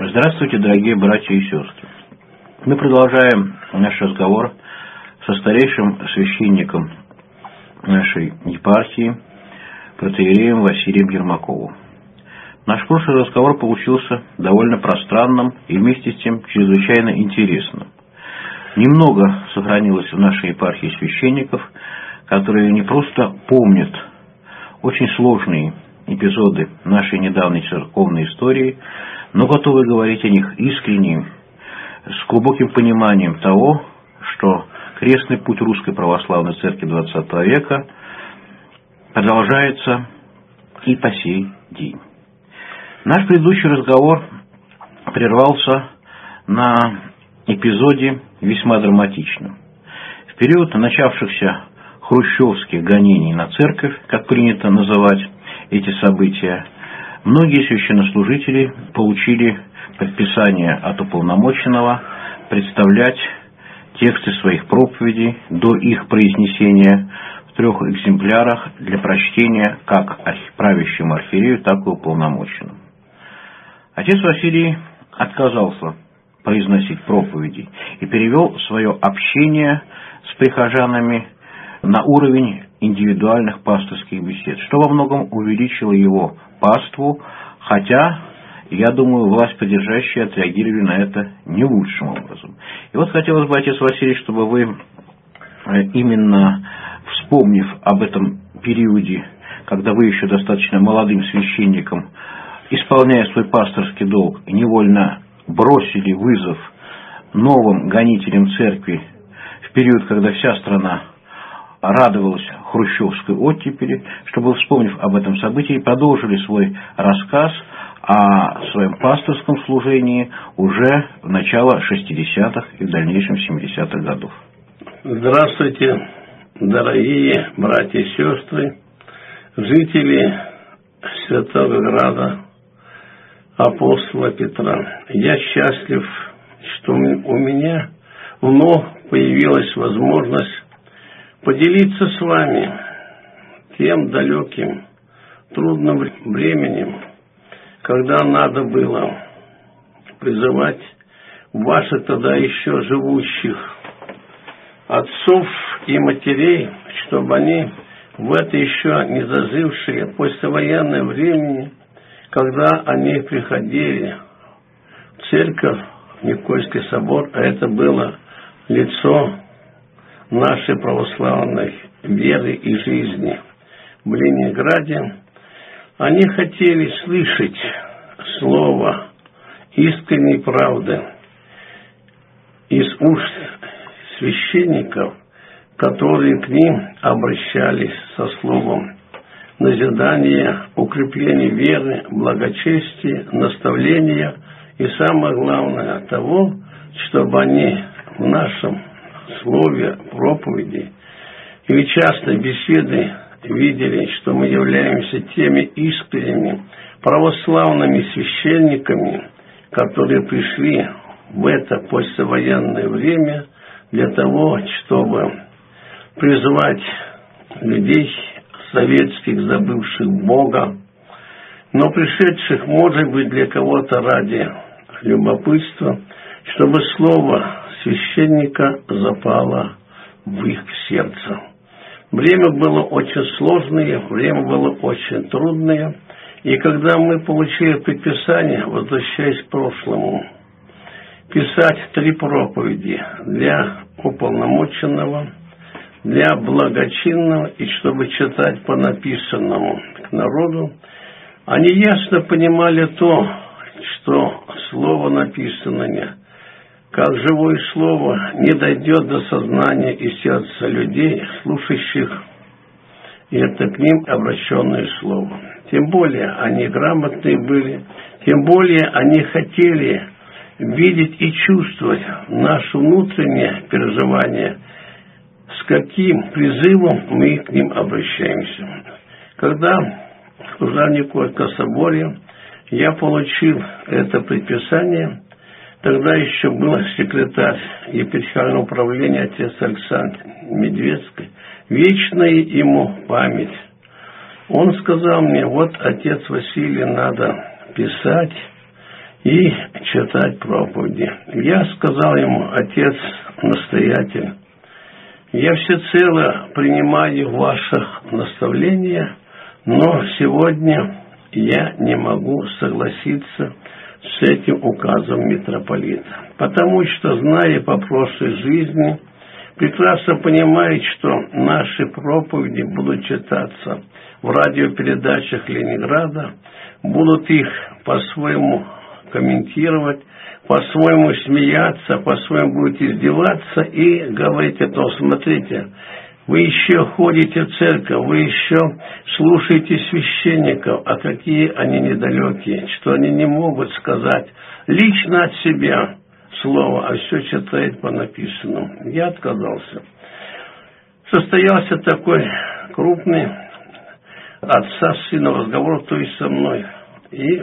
Здравствуйте, дорогие братья и сестры. Мы продолжаем наш разговор со старейшим священником нашей епархии, протоиереем Василием Ермаковым. Наш прошлый разговор получился довольно пространным и вместе с тем чрезвычайно интересным. Немного сохранилось в нашей епархии священников, которые не просто помнят очень сложные эпизоды нашей недавней церковной истории, но готовы говорить о них искренне, с глубоким пониманием того, что крестный путь Русской Православной Церкви XX века продолжается и по сей день. Наш предыдущий разговор прервался на эпизоде весьма драматичном. В период начавшихся хрущевских гонений на церковь, как принято называть эти события, многие священнослужители получили предписание от уполномоченного представлять тексты своих проповедей до их произнесения в 3 экземплярах для прочтения как правящему архиерею, так и уполномоченному. Отец Василий отказался произносить проповеди и перевел свое общение с прихожанами на уровень индивидуальных пасторских бесед, что во многом увеличило его паству, хотя, я думаю, власть поддержащие отреагировали на это не лучшим образом. И вот хотелось бы, отец Василий, чтобы вы, именно вспомнив об этом периоде, когда вы еще достаточно молодым священником, исполняя свой пасторский долг, невольно бросили вызов новым гонителям церкви в период, когда вся страна радовалась хрущевской оттепели, чтобы, вспомнив об этом событии, продолжили свой рассказ о своем пасторском служении уже в начало 60-х и в дальнейшем 70-х годов. Здравствуйте, дорогие братья и сестры, жители Святого Града, апостола Петра. Я счастлив, что у меня вновь появилась возможность поделиться с вами тем далеким, трудным временем, когда надо было призывать ваших тогда еще живущих отцов и матерей, чтобы они в это еще не зажившее послевоенное время, когда они приходили в церковь, в Никольский собор, а это было лицо нашей православной веры и жизни в Ленинграде, они хотели слышать слово искренней правды из уст священников, которые к ним обращались со словом назидания, укрепления веры, благочестия, наставления и, самое главное, того, чтобы они в нашем слове, проповеди или частной беседы видели, что мы являемся теми искренними православными священниками, которые пришли в это послевоенное время для того, чтобы призвать людей советских, забывших Бога, но пришедших, может быть, для кого-то ради любопытства, чтобы слово священника запало в их сердце. Время было очень сложное, время было очень трудное, и когда мы получили предписание, возвращаясь к прошлому, писать 3 проповеди для уполномоченного, для благочинного и чтобы читать по написанному к народу, они ясно понимали то, что слово написанное, как живое слово, не дойдет до сознания и сердца людей, слушающих это к ним обращенное слово. Тем более они грамотные были, тем более они хотели видеть и чувствовать наше внутреннее переживание, с каким призывом мы к ним обращаемся. Когда служа в Никольском соборе я получил это предписание, тогда еще был секретарь епархиального управления отец Александр Медведский, вечная ему память. Он сказал мне: вот, отец Василий, надо писать и читать проповеди. Я сказал ему: отец-настоятель, я всецело принимаю ваше наставление, но сегодня я не могу согласиться с этим указом митрополита, потому что, зная по прошлой жизни, прекрасно понимает, что наши проповеди будут читаться в радиопередачах Ленинграда, будут их по-своему комментировать, по-своему смеяться, по-своему будут издеваться и говорить о том: смотрите, вы еще ходите в церковь, вы еще слушаете священников, а какие они недалекие, что они не могут сказать лично от себя слово, а все читает по написанному. Я отказался. Состоялся такой крупный отца с сыном разговор, то есть со мной. И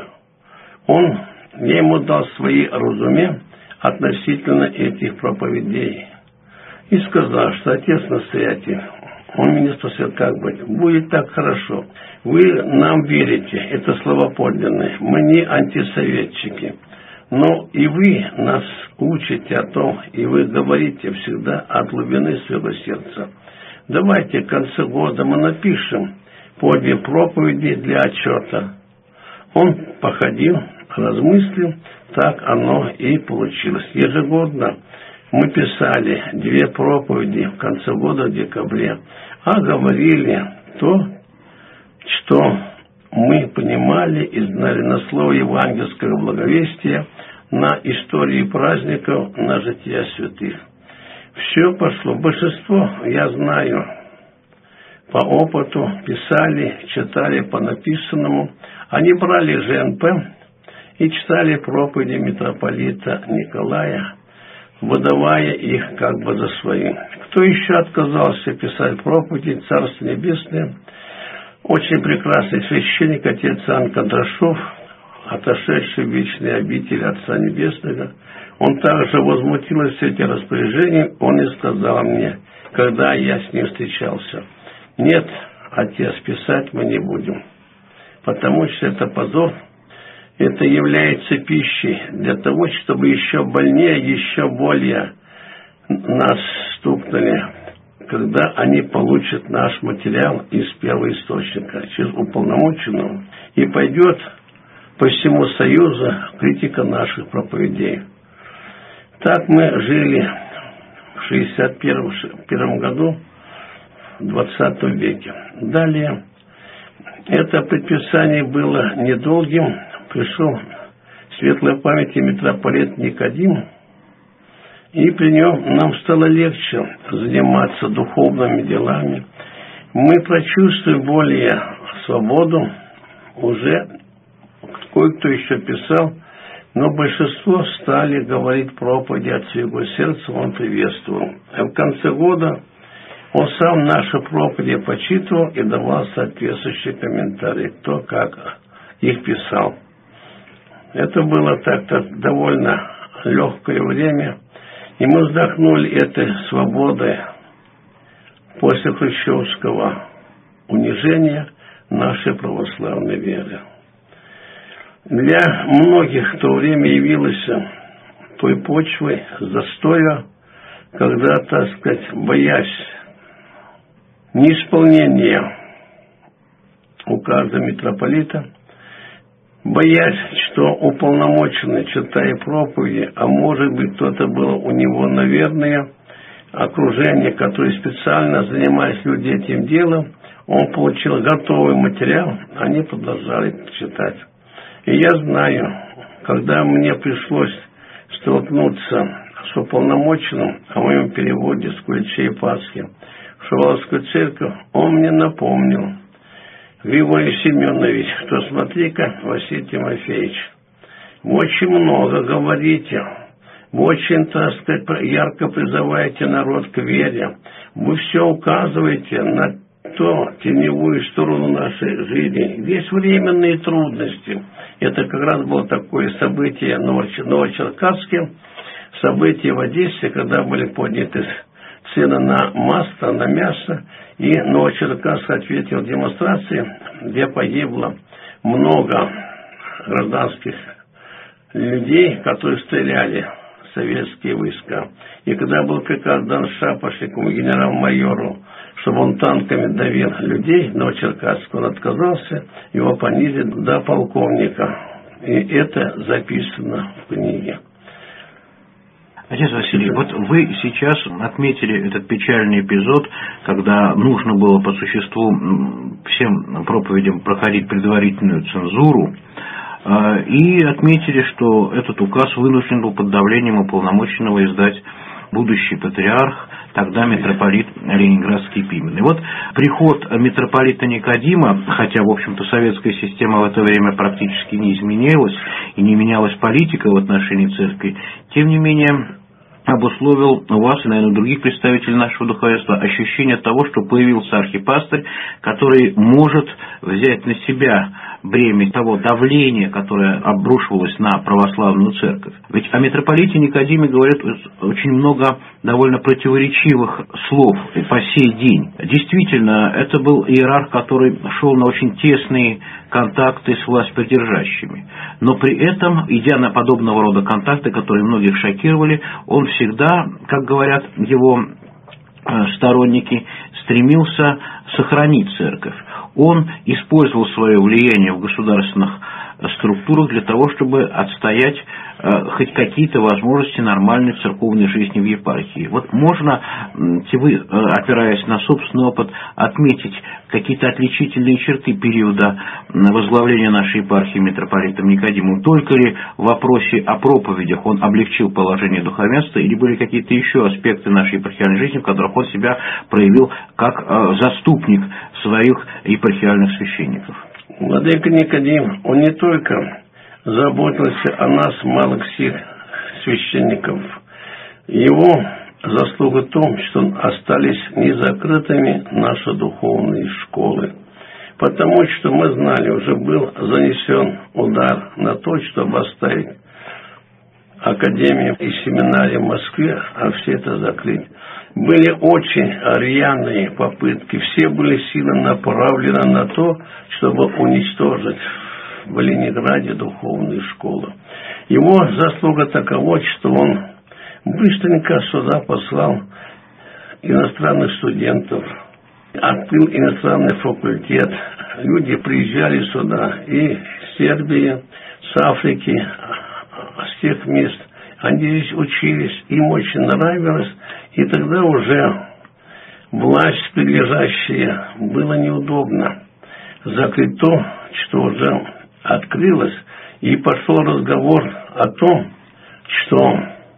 я ему дал свои разумения относительно этих проповедей. И сказал, что отец-настоятель, он меня спросил, как быть. Будет так хорошо. Вы нам верите, это слова подлинные. Мы не антисоветчики. Но и вы нас учите о том, и вы говорите всегда от глубины своего сердца. Давайте в конце года мы напишем по 2 проповеди для отчета. Он походил, размыслил, так оно и получилось. Ежегодно мы писали 2 проповеди в конце года, в декабре, а говорили то, что мы понимали и знали на слово евангельского благовестия, на истории праздников, на жития святых. Все пошло. Большинство, я знаю, по опыту писали, читали по написанному. Они брали ЖНП и читали проповеди митрополита Николая, выдавая их как бы за свои. Кто еще отказался писать проповеди, Царство Небесное, очень прекрасный священник, отец Иоанн Кондрашов, отошедший в вечные обители Отца Небесного, он также возмутился этим распоряжением, он и сказал мне, когда я с ним встречался: нет, отец, писать мы не будем, потому что это позор, это является пищей для того, чтобы еще больнее, еще более нас стукнули, когда они получат наш материал из первоисточника, через уполномоченного, и пойдет по всему Союзу критика наших проповедей. Так мы жили в 61 году, в 20 веке. Далее, это предписание было недолгим. Пришел светлой памяти митрополит Никодим, и при нем нам стало легче заниматься духовными делами. Мы прочувствовали более свободу, уже кое-кто еще писал, но большинство стали говорить проповеди от своего сердца, он приветствовал. А в конце года он сам наши проповеди почитывал и давал соответствующие комментарии, кто как их писал. Это было так-то довольно легкое время, и мы вздохнули этой свободой после хрущевского унижения нашей православной веры. Для многих в то время явилось той почвой застоя, когда, так сказать, боясь неисполнения указа митрополита, боясь, что уполномоченный, читая проповеди, а может быть кто-то был у него, наверное, окружение, которое специально занимались люди этим делом, он получил готовый материал, они продолжали читать. И я знаю, когда мне пришлось столкнуться с уполномоченным о моем переводе с Куличей Пасхи в Шуваловскую церковь, он мне напомнил: Григорий Семенович, что смотри-ка, Василий Тимофеевич, вы очень много говорите, вы очень, так сказать, ярко призываете народ к вере, вы все указываете на теневую сторону нашей жизни. Есть временные трудности. Это как раз было такое событие в Новочеркасске, событие в Одессе, когда были подняты цены на масло, на мясо, и Новочеркасск ответил демонстрации, где погибло много гражданских людей, которые стреляли, советские войска. И когда был приказ дан Шапошникову, генерал-майору, чтобы он танками давил людей в Новочеркасске, он отказался, его понизили до полковника. И это записано в книге. Отец Василий, вот вы сейчас отметили этот печальный эпизод, когда нужно было по существу всем проповедям проходить предварительную цензуру, и отметили, что этот указ вынужден был под давлением уполномоченного издать будущий патриарх, тогда митрополит Ленинградский Пимен. И вот приход митрополита Никодима, хотя, в общем-то, советская система в это время практически не изменилась и не менялась политика в отношении церкви, тем не менее обусловил у вас и, наверное, у других представителей нашего духовенства ощущение того, что появился архипастырь, который может взять на себя бремя того давления, которое обрушивалось на православную церковь. Ведь о митрополите Никодиме говорят очень много довольно противоречивых слов и по сей день. Действительно, это был иерарх, который шел на очень тесные контакты с властьпридержащими. Но при этом, идя на подобного рода контакты, которые многих шокировали, он всегда, как говорят его сторонники, стремился сохранить церковь. Он использовал свое влияние в государственных структурах для того, чтобы отстоять хоть какие-то возможности нормальной церковной жизни в епархии. Вот можно, вы, опираясь на собственный опыт, отметить какие-то отличительные черты периода возглавления нашей епархии митрополитом Никодимом? Только ли в вопросе о проповедях он облегчил положение духовенства, или были какие-то еще аспекты нашей епархиальной жизни, в которых он себя проявил как заступник своих епархиальных священников? Владыка Никодим, он не только заботился о нас, малых сих священников. Его заслуга в том, что остались незакрытыми наши духовные школы. Потому что мы знали, уже был занесен удар на то, чтобы оставить академию и семинарию в Москве, а все это закрыть. Были очень рьяные попытки, все были силы направлены на то, чтобы уничтожить в Ленинграде духовные школы. Его заслуга такова, что он быстренько сюда послал иностранных студентов, открыл иностранный факультет. Люди приезжали сюда и с Сербии, с Африки, с тех мест. Они здесь учились, им очень нравилось, и тогда уже власть прилежащая было неудобно закрыть то, что уже открылось, и пошел разговор о том, что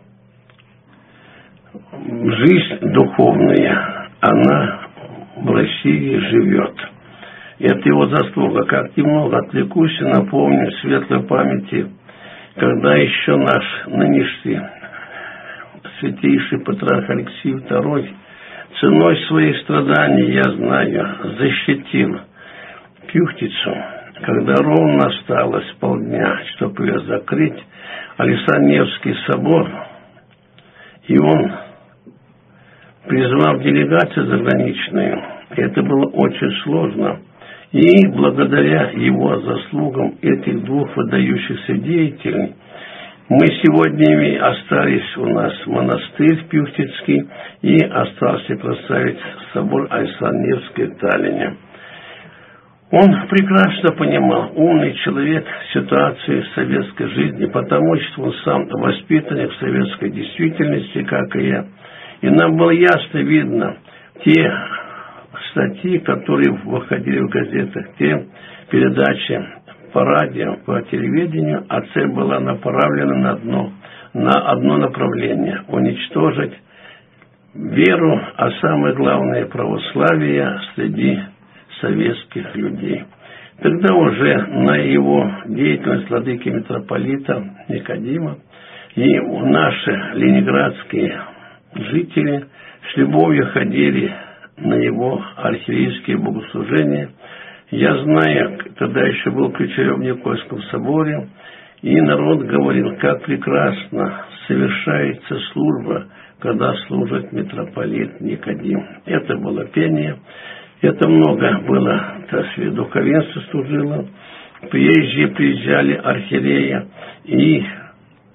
жизнь духовная, она в России живет. Это его заслуга. Как немного отвлекусь и напомню светлой памяти, когда еще наш нынешний святейший патриарх Алексий II ценой своих страданий, я знаю, защитил Пюхтицу, когда ровно осталось полдня, чтобы ее закрыть, Александр-Невский собор, и он призвал делегацию заграничную. Это было очень сложно. И благодаря его заслугам этих двух выдающихся деятелей мы сегодня остались, у нас монастырь Пюхтицкий, и остался прославить собор Александр-Невский в Таллине. Он прекрасно понимал, умный человек, ситуацию советской жизни, потому что он сам воспитанник советской действительности, как и я. И нам было ясно видно те статьи, которые выходили в газетах, те передачи по радио, по телевидению, а цель была направлена на одно направление – уничтожить веру, а самое главное – православие среди советских людей. Тогда уже на его деятельность владыки митрополита Никодима и наши ленинградские жители с любовью ходили на его архиерейские богослужения. Я знаю, тогда еще был ключарем в Никольском соборе, и народ говорил, как прекрасно совершается служба, когда служит митрополит Никодим. Это было пение, это много было, духовенство служило, приезжие приезжали архиереи, и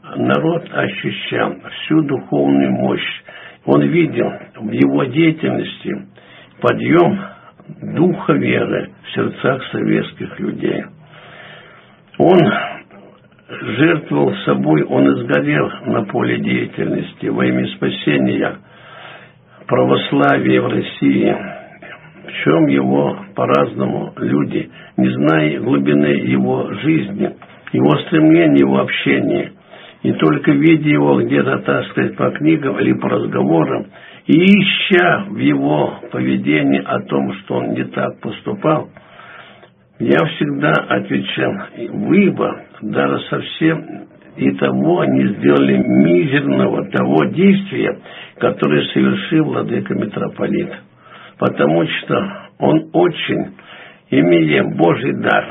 народ ощущал всю духовную мощь. Он видел в его деятельности подъем духа веры в сердцах советских людей. Он жертвовал собой, он изгорел на поле деятельности во имя спасения православия в России. В чем его по-разному люди, не зная глубины его жизни, его стремления, его общения, и только видя его где-то, так сказать, по книгам или по разговорам, и ища в его поведении о том, что он не так поступал, я всегда отвечал: вы бы даже совсем и того не сделали мизерного того действия, которое совершил владыка митрополит. Потому что он очень, имея Божий дар,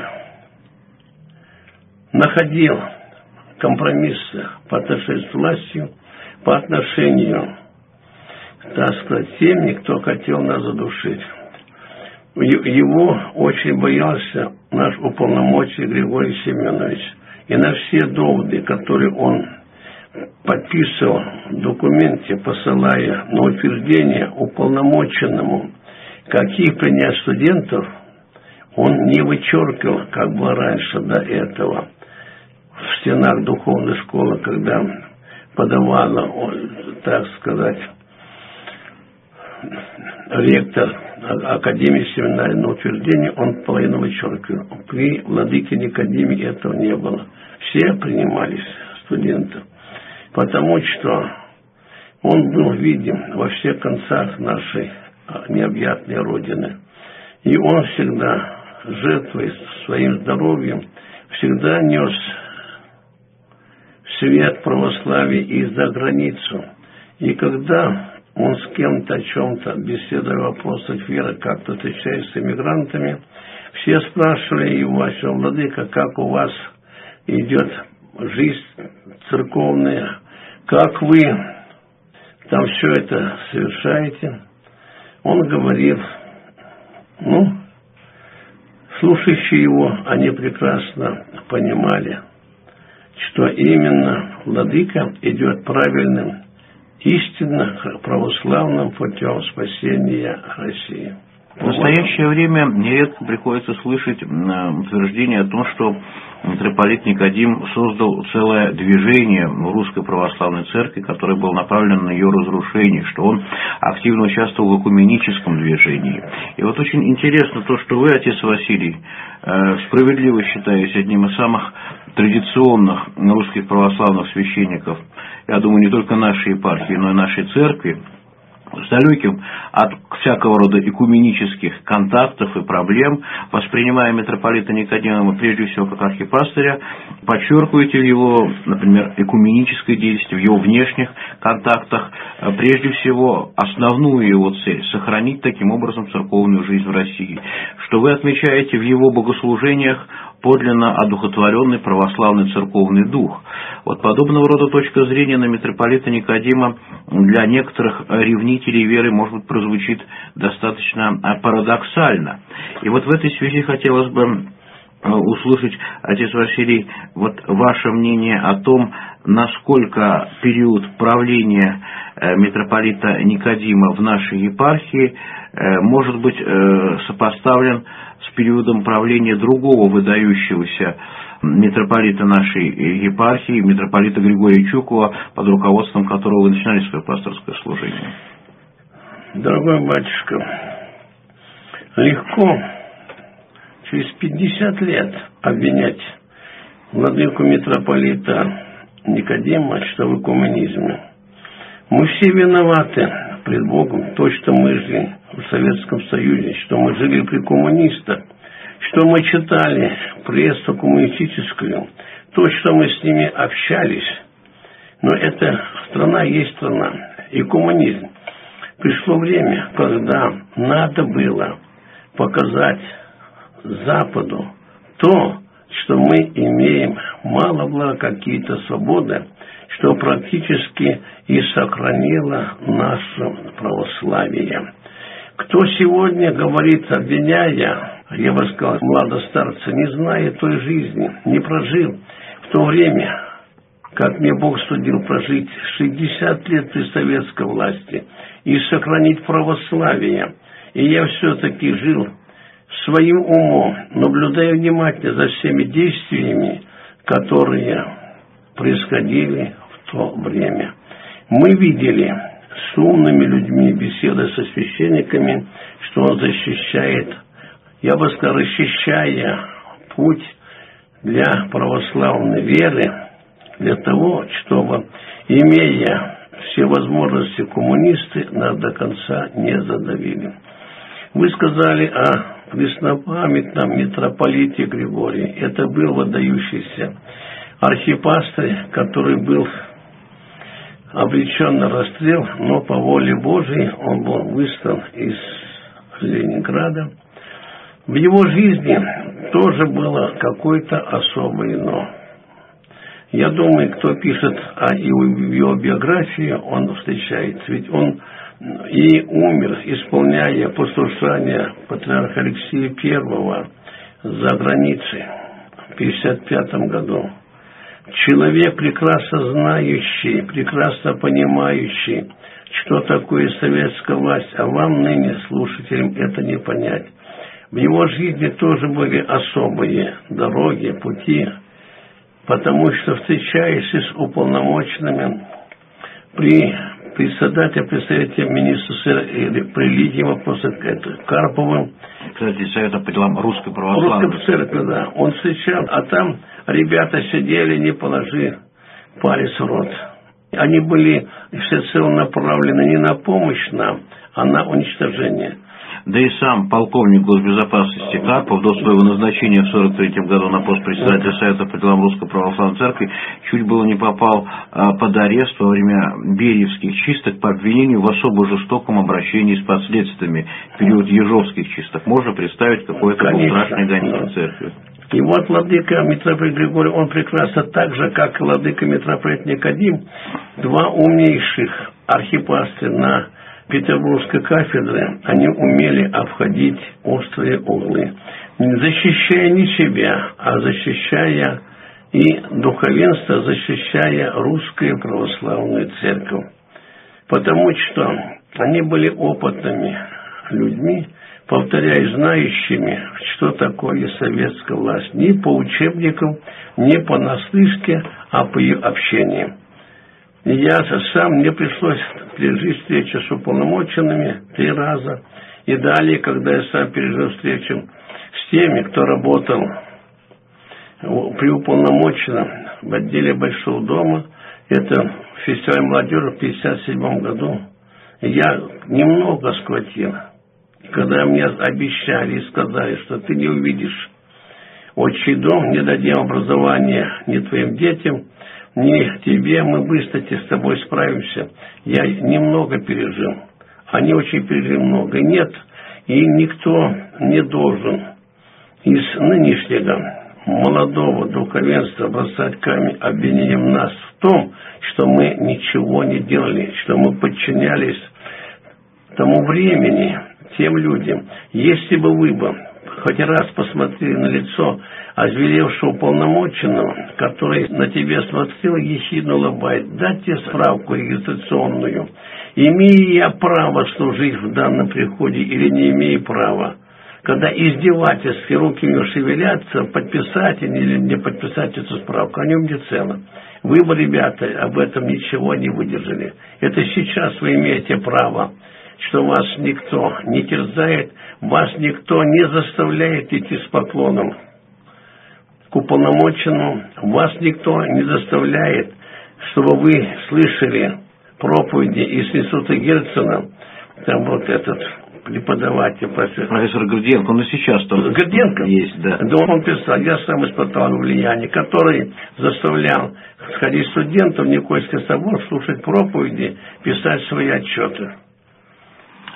находил компромиссы по отношению с властью, по отношению, так сказать, теми, кто хотел нас задушить. Его очень боялся наш уполномоченный Григорий Семенович. И на все доводы, которые он подписывал в документе, посылая на утверждение уполномоченному, каких принять студентов, он не вычеркивал, как было раньше до этого, в стенах духовной школы, когда подавала, так сказать, ректор Академии семинарии на утверждение, он половину вычеркивал. При владыке Никодиме этого не было. Все принимались студенты, потому что он был видим во всех концах нашей необъятной Родины. И он всегда, жертвуя своим здоровьем, всегда нес свет православия и за границу. И когда он с кем-то о чем-то беседовал о вопросах веры, как-то встречаясь с иммигрантами, все спрашивали его: владыка, как у вас идет жизнь церковная, как вы там все это совершаете? Он говорил, слушающие его, они прекрасно понимали, что именно владыка идет правильным, истинно православным путем спасения России. В настоящее время нередко приходится слышать утверждение о том, что митрополит Никодим создал целое движение в Русской Православной Церкви, которое было направлено на ее разрушение, что он активно участвовал в экуменическом движении. И вот очень интересно то, что вы, отец Василий, справедливо считаете одним из самых традиционных русских православных священников, я думаю, не только нашей епархии, но и нашей церкви, с далеким от всякого рода экуменических контактов и проблем, воспринимая митрополита Никодима прежде всего как архипастыря, подчеркиваете в его, например, экуменической деятельности, в его внешних контактах, прежде всего, основную его цель – сохранить таким образом церковную жизнь в России, что вы отмечаете в его богослужениях подлинно одухотворенный православный церковный дух. Вот подобного рода точка зрения на митрополита Никодима для некоторых ревнителей веры, может быть, прозвучит достаточно парадоксально. И вот в этой связи хотелось бы услышать, отец Василий, вот ваше мнение о том, насколько период правления митрополита Никодима в нашей епархии может быть сопоставлен с периодом правления другого выдающегося митрополита нашей епархии, митрополита Григория Чукова, под руководством которого вы начинали свое пасторское служение. Дорогой батюшка, легко через 50 лет обвинять владыку митрополита Никодима, что в экуменизме. Мы все виноваты пред Богом, то, что мы жили в Советском Союзе, что мы жили при коммунистах, что мы читали прессу коммунистическую, то, что мы с ними общались. Но эта страна есть страна, и коммунизм. Пришло время, когда надо было показать Западу то, что мы имеем мало было какие-то свободы, что практически и сохранило наше православие. Кто сегодня говорит, обвиняя, я бы сказал, младостарца, не зная той жизни, не прожил в то время как мне Бог судил, прожить 60 лет при советской власти и сохранить православие. И я все-таки жил своим умом, наблюдая внимательно за всеми действиями, которые происходили в то время. Мы видели с умными людьми, беседы со священниками, что он защищает, я бы сказал, расчищая путь для православной веры, для того, чтобы, имея все возможности, коммунисты нас до конца не задавили. Вы сказали о преснопамятном митрополите Григории. Это был выдающийся архипастырь, который был обречен на расстрел, но по воле Божией он был выслан из Ленинграда. В его жизни тоже было какое-то особое «но». Я думаю, кто пишет о его биографии, он встречается. Ведь он и умер, исполняя послушание патриарха Алексея I за границей в 1955 году. Человек, прекрасно знающий, прекрасно понимающий, что такое советская власть, а вам, ныне, слушателям, это не понять. В его жизни тоже были особые дороги, пути, потому что, встречаясь с уполномоченными при председателе, представителя министра религии, вопроса Карповым, кстати, Совета по делам Русской Православной Русской Церкви, да, он встречал, а там ребята сидели, не положи палец в рот. Они были всецело направлены не на помощь нам, а на уничтожение. Да и сам полковник госбезопасности Карпов до своего назначения в 1943 году на пост председателя Совета по делам Русской Православной Церкви чуть было не попал под арест во время Бериевских чисток по обвинению в особо жестоком обращении с последствиями в период Ежовских чисток. Можно представить, какой это был страшный гонитель церкви. И вот владыка митрополит Григорий, он прекрасно так же, как и владыка митрополит Никодим, два умнейших архипастыря на Петербургской кафедре, они умели обходить острые углы, защищая не себя, а защищая и духовенство, защищая русскую православную церковь. Потому что они были опытными людьми, повторяю, знающими, что такое советская власть, не по учебникам, не понаслышке, а по ее общению. И я сам, мне пришлось пережить встречу с уполномоченными 3 раза. И далее, когда я сам пережил встречу с теми, кто работал при уполномоченном в отделе Большого дома, это фестиваль молодежи в 1957 году, я немного схватил. Когда мне обещали и сказали, что ты не увидишь отчий дом, не дадим образования ни твоим детям, ни тебе, мы быстро с тобой справимся. Я немного пережил. Они очень пережили много. Нет, и никто не должен из нынешнего молодого духовенства бросать камень обвинением нас в том, что мы ничего не делали, что мы подчинялись тому времени, тем людям. Если бы вы бы хоть раз посмотрели на лицо озверевшего уполномоченного, который на тебя смотрел и ехидно улыбает, дать тебе справку регистрационную, имею я право служить в данном приходе или не имею права, когда издевательски руки у него шевелятся, подписать или не подписать эту справку, о нем не цело. Вы, ребята, об этом ничего не выдержали. Это сейчас вы имеете право, что вас никто не терзает, вас никто не заставляет идти с поклоном к уполномоченному, вас никто не заставляет, чтобы вы слышали проповеди из Института Герцена, там вот этот преподаватель, профессор Гордиенко, но сейчас тоже Гордиенко есть, да. Да, он писал, я сам испытал влияние, который заставлял сходить студентов в Никольский собор, слушать проповеди, писать свои отчеты.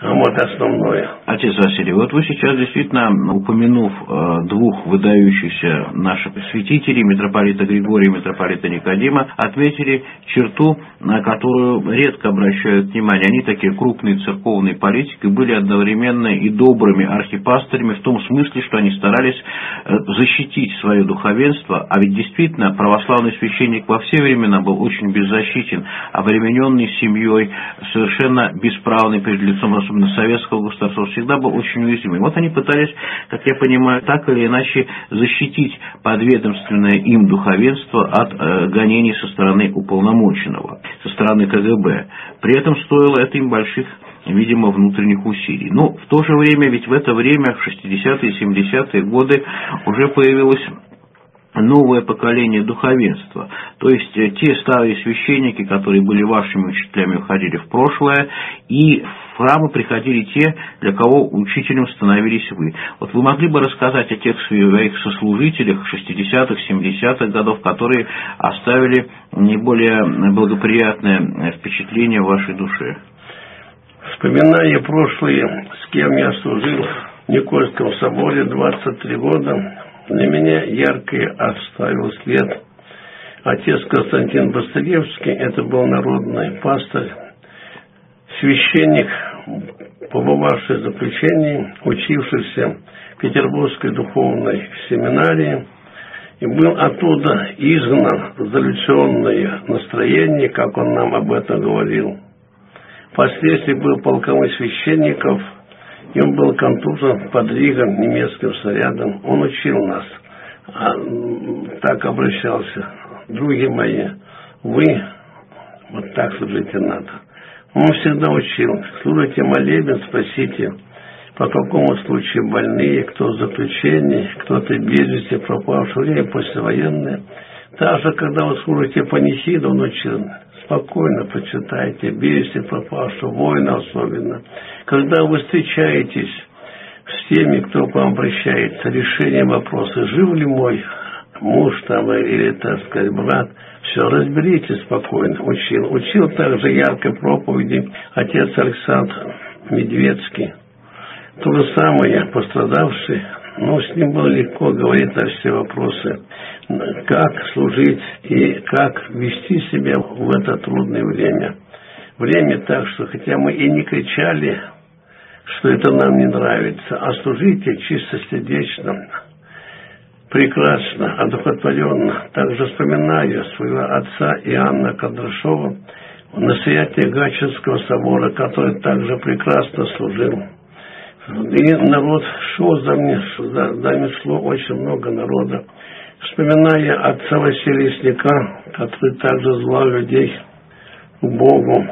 Вот основное. Отец Василий, вот вы сейчас действительно, упомянув двух выдающихся наших святителей, митрополита Григория и митрополита Никодима, отметили черту, на которую редко обращают внимание. Они такие крупные церковные политики, были одновременно и добрыми архипастырями в том смысле, что они старались защитить свое духовенство, а ведь действительно православный священник во все времена был очень беззащитен, обремененный семьей, совершенно бесправный перед лицом, особенно советского государства, всегда был очень уязвимый. Вот они пытались, как я понимаю, так или иначе защитить подведомственное им духовенство от гонений со стороны уполномоченного, со стороны КГБ. При этом стоило это им больших, видимо, внутренних усилий. Но в то же время, ведь в это время, в 60-е и 70-е годы, уже появилось новое поколение духовенства. То есть те старые священники, которые были вашими учителями, уходили в прошлое, и в храмы приходили те, для кого учителем становились вы. Вот вы могли бы рассказать о тех своих сослужителях 60-х, 70-х годов, которые оставили наиболее благоприятное впечатление в вашей душе? Вспоминая прошлые, с кем я служил в Никольском соборе 23 года, для меня ярко оставил след отец Константин Бастревский. Это был народный пастырь, священник, побывавший в заключении, учившийся в Петербургской духовной семинарии, и был оттуда изгнан за революционное настроение, как он нам об этом говорил. Впоследствии был полковым священником, и он был контужен, подвиган немецким снарядом. Он учил нас, так обращался: други мои, вы вот так служите надо. Он всегда учил: служите молебен, спросите, по какому случаю больные, кто в заключении, кто-то без вести пропавший, время послевоенное. Также, когда вы служите панихиду, он учил: спокойно почитайте, без вести пропавшего, воина особенно. Когда вы встречаетесь с теми, кто к вам обращается, решение вопроса, жив ли мой муж там или, так сказать, брат, все, разберитесь спокойно. Учил также яркой проповеди отец Александр Медведский. То же самое, пострадавший, но с ним было легко говорить на все вопросы, как служить и как вести себя в это трудное время. Время так, что хотя мы и не кричали, что это нам не нравится, а служите чистосердечно, прекрасно, одухотворенно. Также вспоминаю своего отца Иоанна Кондрашова, настоятеля Гатчинского собора, который также прекрасно служил. И народ шел за нами шло очень много народа. Вспоминая отца Василия Ясняка, который также звал людей к Богу.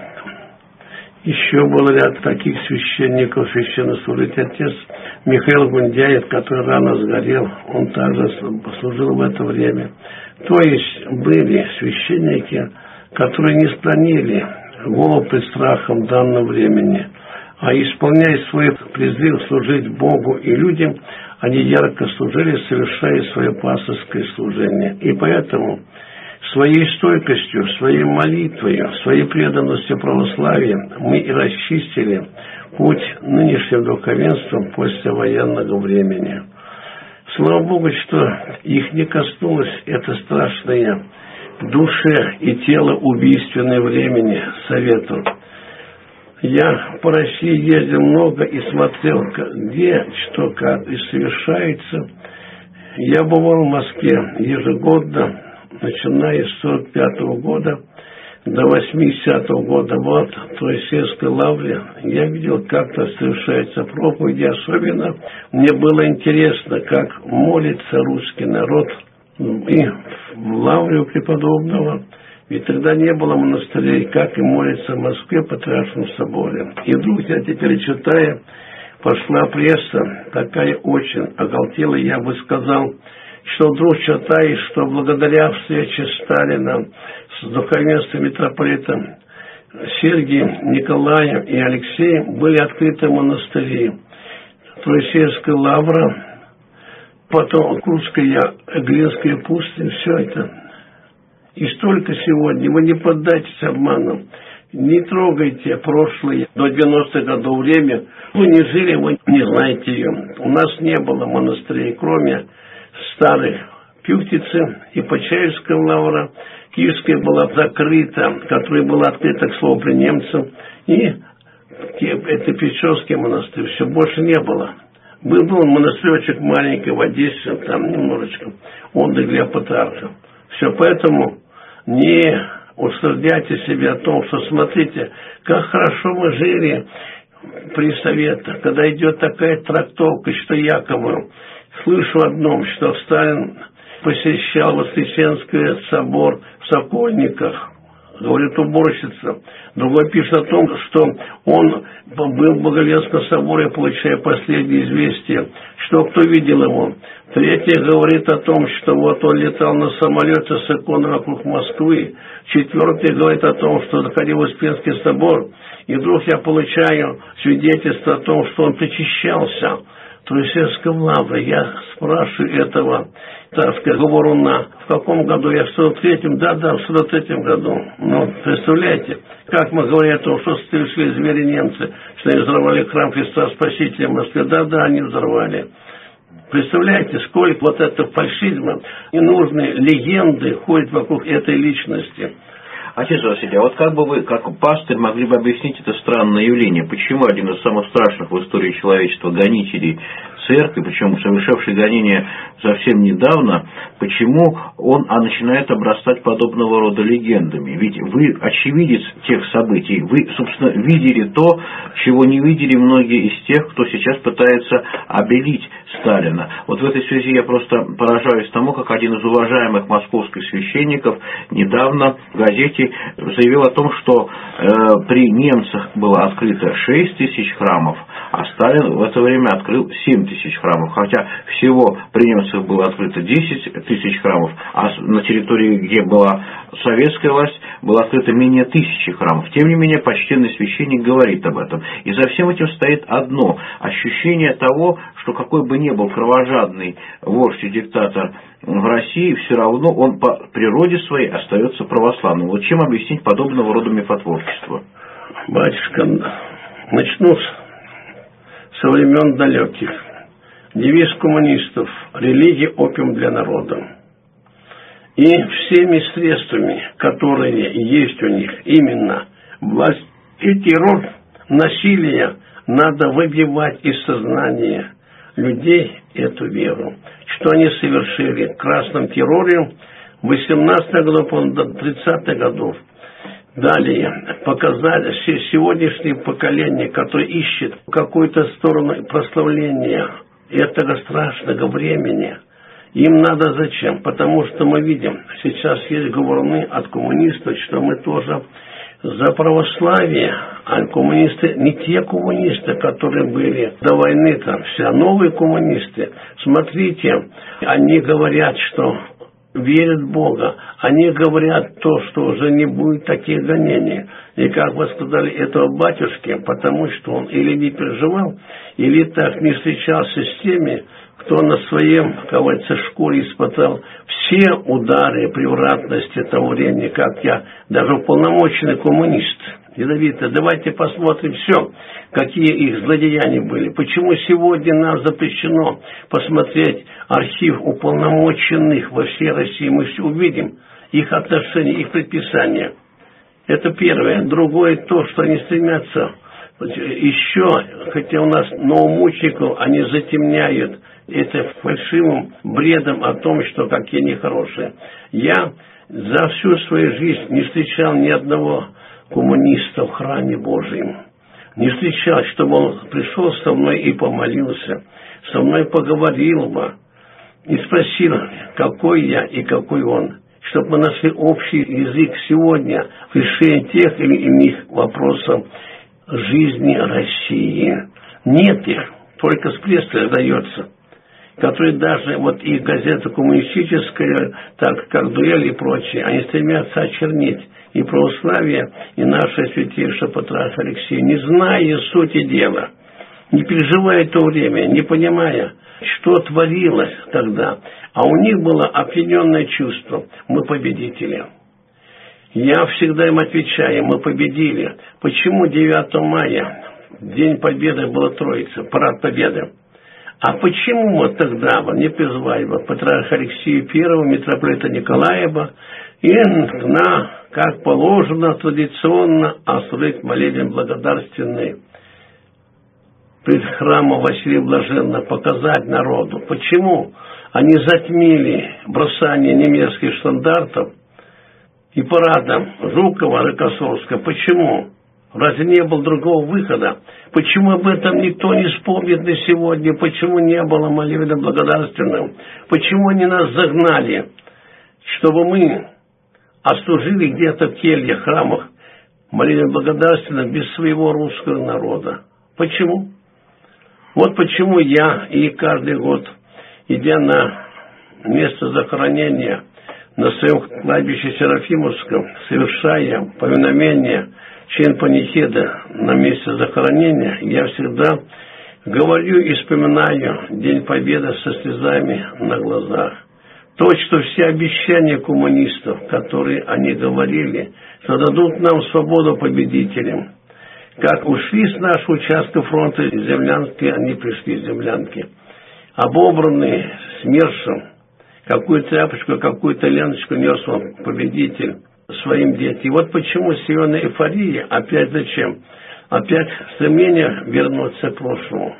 Еще был ряд таких священников, священнослужителей. Отец Михаил Гундяев, который рано сгорел, он также служил в это время. То есть были священники, которые не склонили голову пред страхом данного времени, а исполняя свой призыв служить Богу и людям, они ярко служили, совершая свое пасторское служение. И поэтому своей стойкостью, своей молитвой, своей преданностью православию мы и расчистили путь нынешним духовенством после военного времени. Слава Богу, что их не коснулось это страшное в душе и тело убийственное времени советов. Я по России ездил много и смотрел, где, что, как и совершается. Я бывал в Москве ежегодно, начиная с 45-го года до 80-го года, вот в Троицкой лавре, я видел, как там совершаются проповеди. Особенно мне было интересно, как молится русский народ и в лавре у преподобного. Ведь тогда не было монастырей, как и молится в Москве, Патриаршем соборе. И вдруг я теперь читая, пошла пресса, такая очень оголтелая, я бы сказал, что вдруг читаешь, что благодаря встрече Сталина с духовенством митрополитом Сергием, Николаем и Алексеем были открыты монастыри. Троицкая лавра, потом Курская, Глинская пустынь, все это. И столько сегодня, вы не поддайтесь обману. Не трогайте прошлое до 90-х годов время. Вы не жили, вы не знаете ее. У нас не было монастырей, кроме старых Пюхтицы и Почаевского лавра. Киевская была закрыта, которая была открыта, к слову, при немцах. И это Печорский монастырь. Все, больше не было. Был монастыречек маленький в Одессе, там немножечко. Отдых для патриарха. Все, поэтому не усердяйте себя о том, что смотрите, как хорошо мы жили при советах, когда идет такая трактовка, что якобы слышу одном, что Сталин посещал Воскресенский собор в Сокольниках, говорит уборщица. Другой пишет о том, что он был в Боголепском соборе, получая последние известия, что кто видел его. Третий говорит о том, что вот он летал на самолете с иконой вокруг Москвы. Четвертый говорит о том, что заходил в Успенский собор. И вдруг я получаю свидетельство о том, что он причащался в Трусецком лавре. Я спрашиваю этого, так сказать, говоруна, в каком году? Я в 43-м, да, в 43-м году. Ну, представляете, как мы говорим о том, что совершили звери немцы, что они взорвали храм Христа Спасителя в Москве. Да, они взорвали. Представляете, сколько вот этого фальшизма, ненужные легенды ходят вокруг этой личности. Отец Василий, а вот как бы вы, как пастырь, могли бы объяснить это странное явление? Почему один из самых страшных в истории человечества гонителей церкви, причем совершивший гонения совсем недавно, почему он начинает обрастать подобного рода легендами? Ведь вы очевидец тех событий, вы, собственно, видели то, чего не видели многие из тех, кто сейчас пытается обелить Сталина. Вот в этой связи я просто поражаюсь тому, как один из уважаемых московских священников недавно в газете заявил о том, что при немцах было открыто 6 тысяч храмов, а Сталин в это время открыл 7 тысяч храмов. Хотя всего при немцах было открыто 10 тысяч храмов, а на территории, где была советская власть, было открыто менее 1000 храмов. Тем не менее, почтенный священник говорит об этом. И за всем этим стоит одно ощущение того, что какой бы ни был кровожадный вождь и диктатор в России, все равно он по природе своей остается православным. Вот чем объяснить подобного рода мифотворчество? Батюшка, начну со времен далеких. Девиз коммунистов – религия – опиум для народа. И всеми средствами, которые есть у них, именно власть и террор, насилие, надо выбивать из сознания людей эту веру. Что они совершили в красном терроре в 18-х годах, до 30-х годов. Далее показали сегодняшнее поколение, которое ищет какую-то сторону прославления этого страшного времени. Им надо зачем? Потому что мы видим, сейчас есть говорны от коммунистов, что мы тоже за православие, а коммунисты не те коммунисты, которые были до войны, там все новые коммунисты. Смотрите, они говорят, что верят в Бога, они говорят то, что уже не будет таких гонений. И как вы сказали этого батюшки, потому что он или не переживал, или так не встречался с теми, кто на своем, как говорится, шкуре испытал все удары превратности того времени, как я, даже уполномоченный коммунист. Ядовито, давайте посмотрим все, какие их злодеяния были. Почему сегодня нам запрещено посмотреть архив уполномоченных во всей России? Мы все увидим, их отношения, их предписания. Это первое. Другое то, что они стремятся еще, хотя у нас новомучеников, они затемняют это фальшивым бредом о том, что какие они хорошие. Я за всю свою жизнь не встречал ни одного коммуниста в храме Божьем. Не встречал, чтобы он пришел со мной и помолился, со мной поговорил бы и спросил, какой я и какой он. Чтобы мы нашли общий язык сегодня в решении тех или иных вопросов жизни России. Нет их, только с прессы дается, которые даже вот их газета коммунистическая, так как «Дуэль» и прочие, они стремятся очернить и православие, и наше святейшее патриарх Алексей, не зная сути дела, не переживая то время, не понимая, что творилось тогда. А у них было опьяненное чувство: мы победители. Я всегда им отвечаю, мы победили. Почему 9 мая, День Победы, была Троица, парад Победы? А почему вот тогда не призвали патриарха Алексея I, митрополита Николаева, и как положено, традиционно осуществить молебен благодарственный пред храмом Василия Блаженного, показать народу? Почему они затмили бросание немецких штандартов и парадом Жукова, Рокоссовского? Почему? Разве не было другого выхода? Почему об этом никто не вспомнит на сегодня? Почему не было молебна благодарственного? Почему они нас загнали, чтобы мы отслужили где-то в кельях, храмах молебен благодарственного без своего русского народа? Почему? Вот почему я и каждый год, идя на место захоронения на своем кладбище Серафимовском, совершая повиновение чин панихида на месте захоронения, я всегда говорю и вспоминаю День Победы со слезами на глазах. То, что все обещания коммунистов, которые они говорили, что дадут нам свободу победителям, как ушли с нашего участка фронта землянки, они пришли с землянки, обобранные СМЕРШем, какую тряпочку, какую-то ленточку нес он, победитель, своим детям. И вот почему сегодня эйфория, опять зачем? Опять стремление вернуться к прошлому.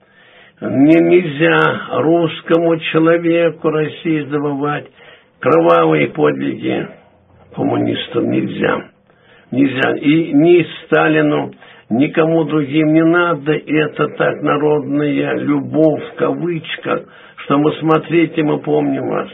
Нельзя русскому человеку России забывать кровавые подвиги коммунистов. Нельзя. Нельзя. И ни Сталину, никому другим не надо. Это так народная любовь, в кавычках, что мы смотрите, мы помним вас.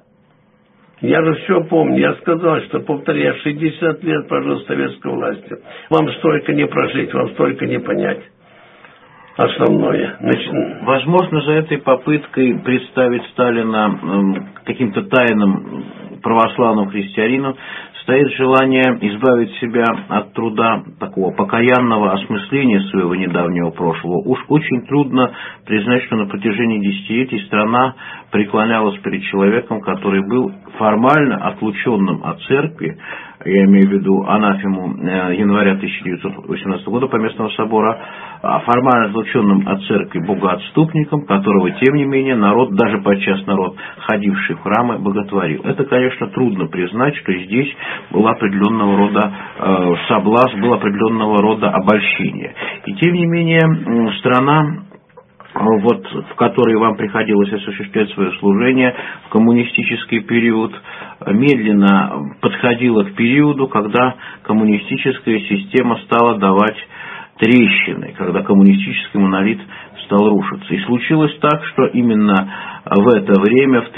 Я же все помню. Я сказал, что, повторяю, 60 лет прожил в советской власти. Вам столько не прожить, вам столько не понять. Основное. Возможно, за этой попыткой представить Сталина каким-то тайным православным христианином стоит желание избавить себя от труда такого покаянного осмысления своего недавнего прошлого. Уж очень трудно признать, что на протяжении десятилетий страна преклонялась перед человеком, который был формально отлученным от церкви, я имею в виду анафему января 1918 года Поместного собора, формально отлученным от церкви богоотступником, которого, тем не менее, народ, даже подчас народ, ходивший в храмы, боготворил. Это, конечно, трудно признать, что здесь был определенного рода соблазн, было определенного рода обольщение. И, тем не менее, страна, вот, в которой вам приходилось осуществлять свое служение в коммунистический период, медленно подходила к периоду, когда коммунистическая система стала давать трещины, когда коммунистический монолит стал рушиться. И случилось так, что именно в это время, в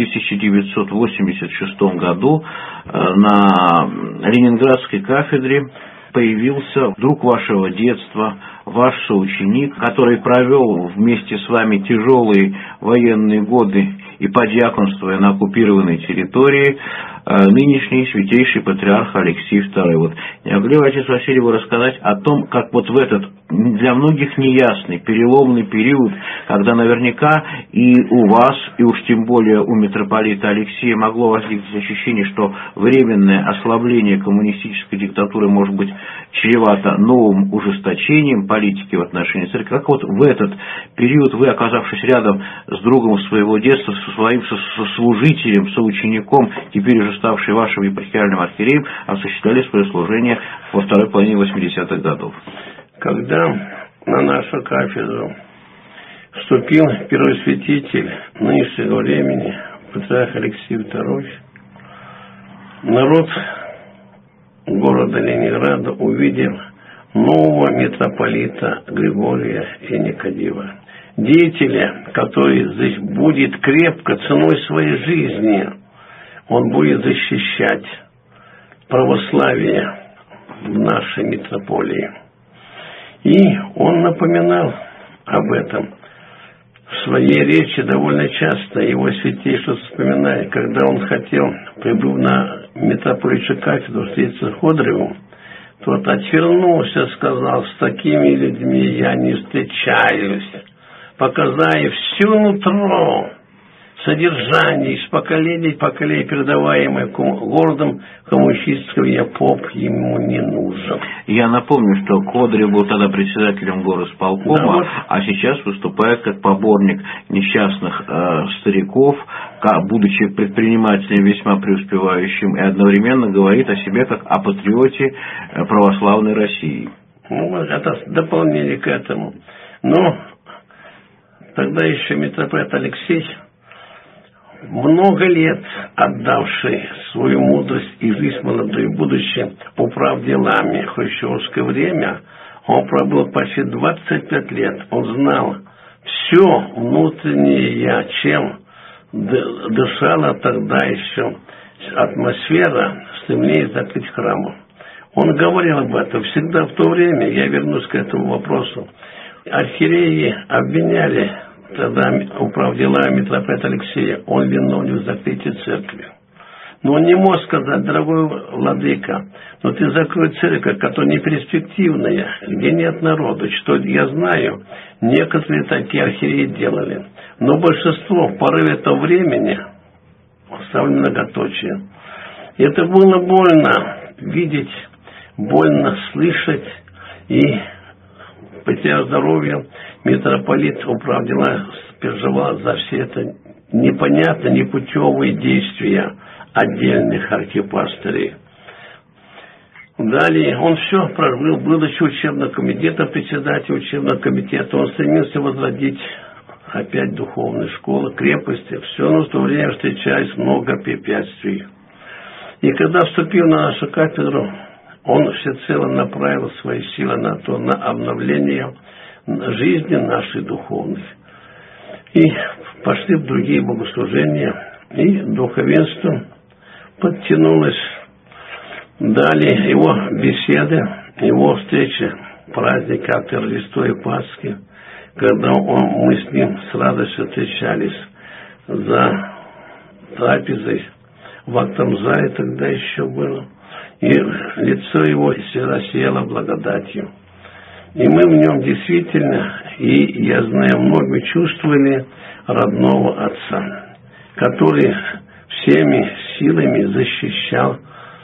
1986 году, на Ленинградской кафедре появился друг вашего детства, ваш соученик, который провел вместе с вами тяжелые военные годы и подьяконствуя на оккупированной территории, нынешний святейший патриарх Алексей II. Вот не могли бы, отец Василий, вы рассказать о том, как вот в этот для многих неясный, переломный период, когда наверняка и у вас, и уж тем более у митрополита Алексея могло возникнуть ощущение, что временное ослабление коммунистической диктатуры может быть чревато новым ужесточением политики в отношении церкви. Как вот в этот период вы, оказавшись рядом с другом своего детства, со своим сослужителем, соучеником, теперь уже ставший вашим епархиальным архиереем, осуществляли свое служение во второй половине 80-х годов? Когда на нашу кафедру вступил первый святитель нынешнего времени, патриарх Алексей II, народ города Ленинграда увидел нового митрополита Григория и Никодима. Деятеля, который здесь будет крепко ценой своей жизни, он будет защищать православие в нашей митрополии. И он напоминал об этом в своей речи довольно часто. Его святейшество вспоминает, когда он хотел, прибыв на митрополитчую кафедру, встретиться с Ходыревым, тот отвернулся, сказал: с такими людьми я не встречаюсь, показая все нутро содержание из поколения в поколение, передаваемое городом коммунистического, поп ему не нужен. Я напомню, что Кодырев был тогда председателем горосполкома, да, вот. А сейчас выступает как поборник несчастных стариков, будучи предпринимателем весьма преуспевающим, и одновременно говорит о себе как о патриоте православной России. Ну, это дополнение к этому. Но тогда еще митрополит Алексей, много лет отдавший свою мудрость и жизнь молодую, будучи управделами в хрущевское время, он пробыл почти 25 лет. Он знал все внутреннее я, чем дышала тогда еще атмосфера стремления закрыть храму. Он говорил об этом всегда в то время, я вернусь к этому вопросу. Архиереи обвиняли тогда управделами митрополита Алексея, он виновен в закрытии церкви. Но он не мог сказать: дорогой владыка, но ты закрой церковь, которая не перспективная, где нет народа. Что я знаю, некоторые такие архиереи делали. Но большинство в порыве этого времени ставили многоточие. Это было больно видеть, больно слышать, и потеря здоровья митрополит управдела, переживал за все это непонятно, непутевые действия отдельных архипастырей. Далее он все прожил, будучи учебного комитета, председателем учебного комитета, он стремился возродить опять духовные школы, крепости. Все, но в то время встречались много препятствий. И когда вступил на нашу кафедру, он всецело направил свои силы на то, на обновление жизни нашей духовной. И пошли в другие богослужения, и духовенство подтянулось. Далее его беседы, его встречи, праздник как Рождества и Пасхи, когда мы с ним с радостью встречались за трапезой в актовом зале, тогда еще было, и лицо его всегда сияло благодатью. И мы в нем действительно, и я знаю, многие чувствовали родного Отца, который всеми силами защищал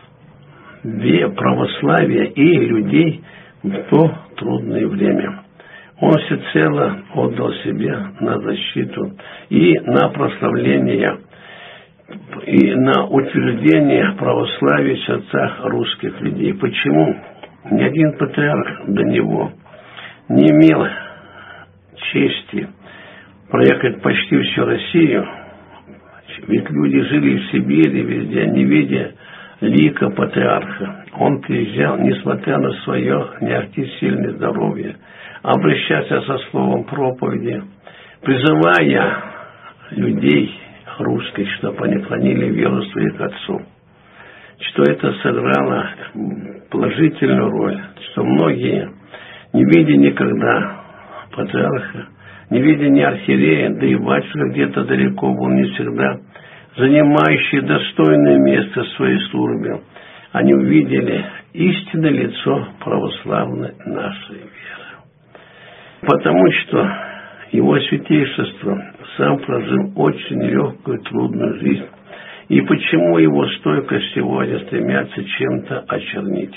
православие и людей в то трудное время. Он всецело отдал себе на защиту и на прославление, и на утверждение православия в сердцах русских людей. Почему? Ни один патриарх до него не имел чести проехать почти всю Россию, ведь люди жили в Сибири, везде, не видя лика патриарха. Он приезжал, несмотря на свое не ахти сильное здоровье, обращаясь со словом проповеди, призывая людей русских, чтобы они хранили веру своих отцов. Что это сыграло положительную роль, что многие, не видя никогда патриарха, не видя ни архиерея, да и батюшка где-то далеко был не всегда, занимающие достойное место в своей службе, они увидели истинное лицо православной нашей веры. Потому что его святейшество сам прожил очень нелегкую, трудную жизнь. И почему его стойкость сегодня стремятся чем-то очернить?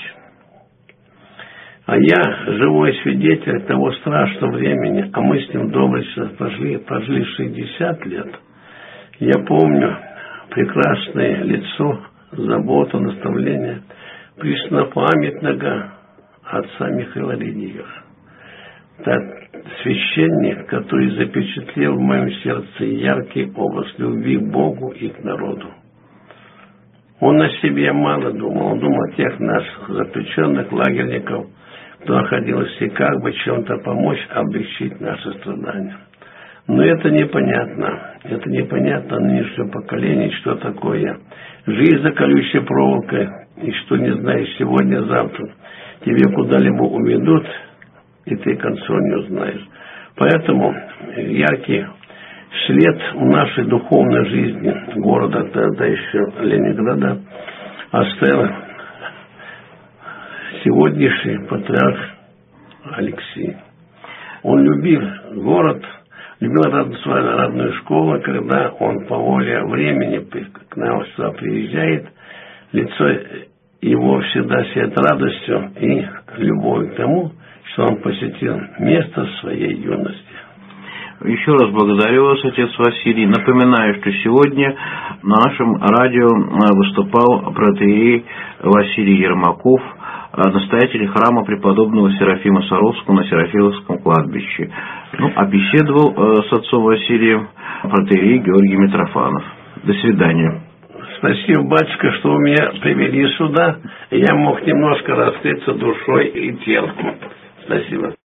А я живой свидетель того страшного времени, а мы с ним доблестно прожили 60 лет. Я помню прекрасное лицо, заботу, наставление преснопамятного отца Михаила Ридигера. Так, священник, который запечатлел в моем сердце яркий образ любви к Богу и к народу. Он о себе мало думал, он думал о тех наших заключенных лагерников, кто находился, и как бы чем-то помочь облегчить наши страдания. Но это непонятно нынешнему поколению, что такое жизнь за колючей проволокой, и что не знаешь сегодня-завтра, тебе куда-либо уведут, и ты концов не узнаешь. Поэтому яркий след в нашей духовной жизни города, тогда еще Ленинграда, оставил сегодняшний патриарх Алексей. Он любил город, любил свою родную школу, когда он по воле времени к нам сюда приезжает, лицо его всегда сияет радостью и любовью к тому, что он посетил место своей юности. Еще раз благодарю вас, отец Василий. Напоминаю, что сегодня на нашем радио выступал протоиерей Василий Ермаков, настоятель храма преподобного Серафима Саровского на Серафимовском кладбище. А беседовал с отцом Василием протоиерей Георгий Митрофанов. До свидания. Спасибо, батюшка, что вы меня привели сюда. Я мог немножко раскрыться душой и телом. Спасибо.